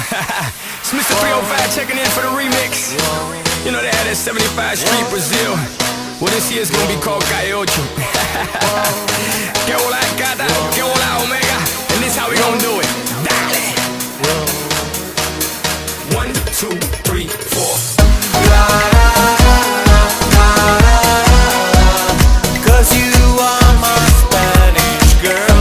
It's Mr. 305 checking in for the remix. You know they had that 75 Street Brazil. Well, this year's gonna be called Calle Ocho. Que hola Cata, que hola Omega. And this how we gonna do it. Dale. 1, 2, 3, 4. Cause you are my Spanish girl.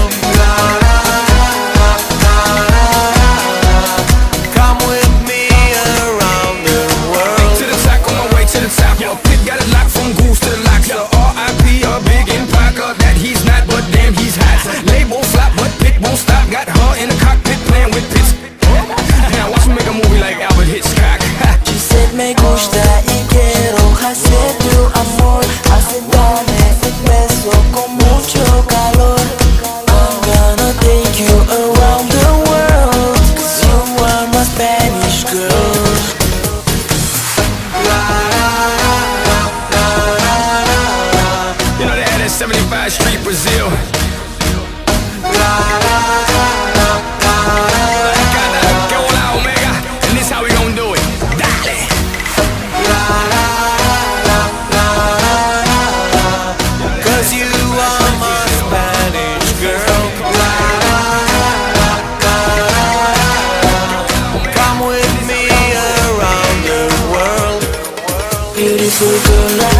Come with me around the world. To the top, on my way to the top. Pit got it locked from Goose to the locks. The R.I.P. a big Paca. That he's not, but damn he's hot. Label flop, but Pit won't stop. Got her in the cockpit playing with Pits. Now watch me make a movie like Albert Hitchcock. She said me gusta y quiero hacer tu amor. Acércame y beso con mucho calor. I'm gonna take you around the world. Cause you are my Spanish girl. You know they had that 75 Street Brazil. Que hola Omega. And this how we gonna do it. Dale. Cause you are my Spanish girl. Come with me around the world. Beautiful girl.